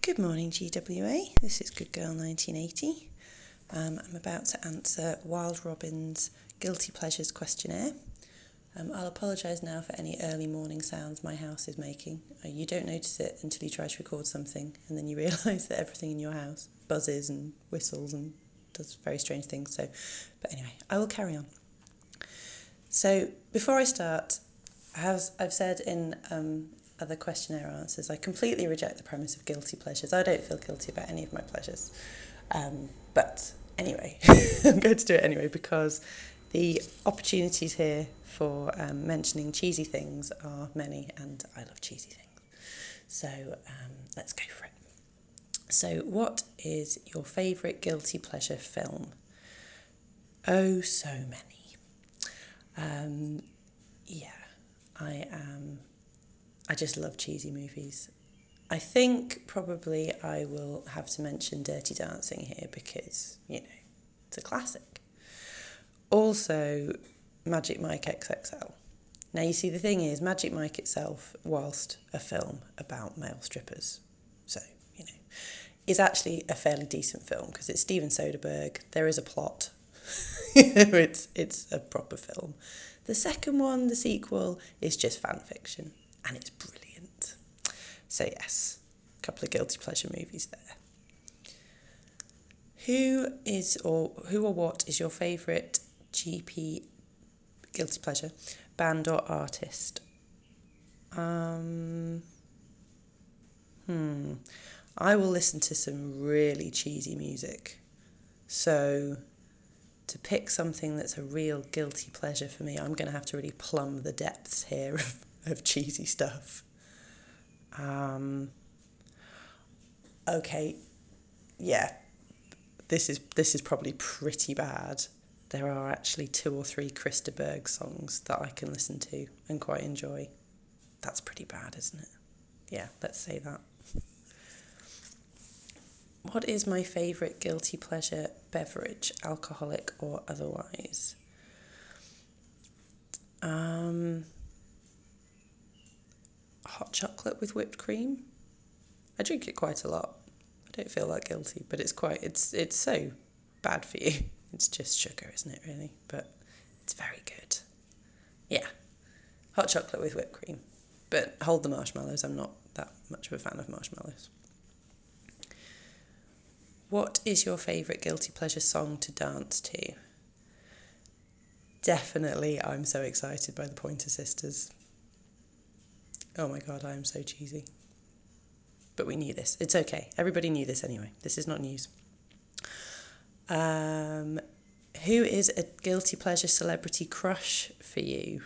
Good morning, GWA. This is Good Girl 1980. I'm about to answer Wild Robin's Guilty Pleasures questionnaire. I'll apologise now for any early morning sounds my house is making. You don't notice it until you try to record something, and then you realise that everything in your house buzzes and whistles and does very strange things. But anyway, I will carry on. So before I start, as I've said in other questionnaire answers, I completely reject the premise of guilty pleasures. I don't feel guilty about any of my pleasures. But anyway, I'm going to do it anyway because the opportunities here for mentioning cheesy things are many, and I love cheesy things. So let's go for it. So what is your favourite guilty pleasure film? Oh, so many. I just love cheesy movies. I think probably I will have to mention Dirty Dancing here because, it's a classic. Also, Magic Mike XXL. Now, you see, the thing is, Magic Mike itself, whilst a film about male strippers, so, is actually a fairly decent film because it's Steven Soderbergh. There is a plot. It's a proper film. The second one, the sequel, is just fan fiction, and it's brilliant. So yes, a couple of guilty pleasure movies there. Who or what is your favourite GP guilty pleasure band or artist? I will listen to some really cheesy music. So to pick something that's a real guilty pleasure for me, I'm going to have to really plumb the depths here of cheesy stuff. Okay, yeah, this is probably pretty bad. There are actually 2 or 3 Krista Berg songs that I can listen to and quite enjoy. That's pretty bad, isn't it? Yeah, let's say that. What is my favourite guilty pleasure beverage, alcoholic or otherwise? Hot chocolate with whipped cream. I drink it quite a lot. I don't feel that guilty, but it's so bad for you. It's just sugar, isn't it, really? But it's very good. Yeah, hot chocolate with whipped cream. But hold the marshmallows. I'm not that much of a fan of marshmallows. What is your favourite guilty pleasure song to dance to? Definitely I'm So Excited by the Pointer Sisters. Oh my god, I am so cheesy. But we knew this. It's okay. Everybody knew this anyway. This is not news. Who is a guilty pleasure celebrity crush for you?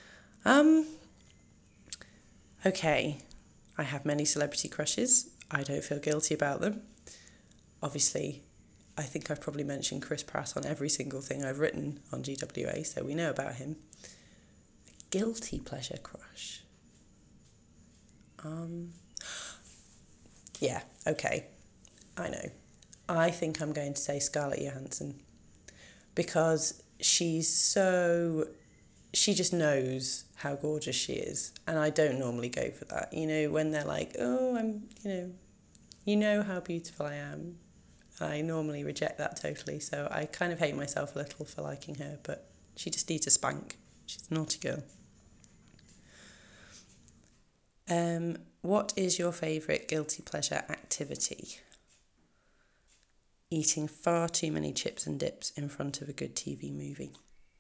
Okay. I have many celebrity crushes. I don't feel guilty about them. Obviously, I think I've probably mentioned Chris Pratt on every single thing I've written on GWA, so we know about him. Guilty pleasure crush. Yeah, okay. I know. I think I'm going to say Scarlett Johansson because she just knows how gorgeous she is, and I don't normally go for that. When they're like, oh, you know how beautiful I am. I normally reject that totally, so I kind of hate myself a little for liking her, but she just needs a spank. She's a naughty girl. What is your favourite guilty pleasure activity? Eating far too many chips and dips in front of a good TV movie.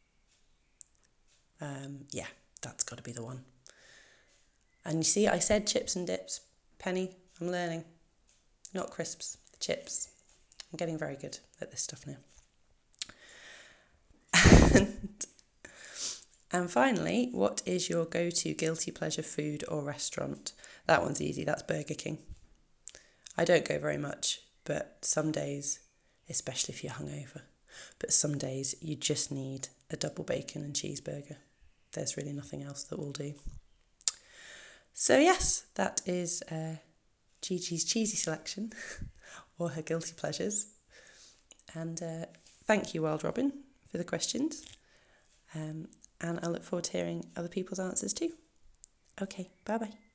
Yeah, that's got to be the one. And you see, I said chips and dips. Penny, I'm learning. Not crisps, the chips. I'm getting very good at this stuff now. And finally, what is your go-to guilty pleasure food or restaurant? That one's easy, that's Burger King. I don't go very much, but some days, especially if you're hungover, but some days you just need a double bacon and cheeseburger. There's really nothing else that will do. So yes, that is Gigi's cheesy selection, or her guilty pleasures. And thank you, Wild Robin, for the questions. And I look forward to hearing other people's answers too. Okay, bye-bye.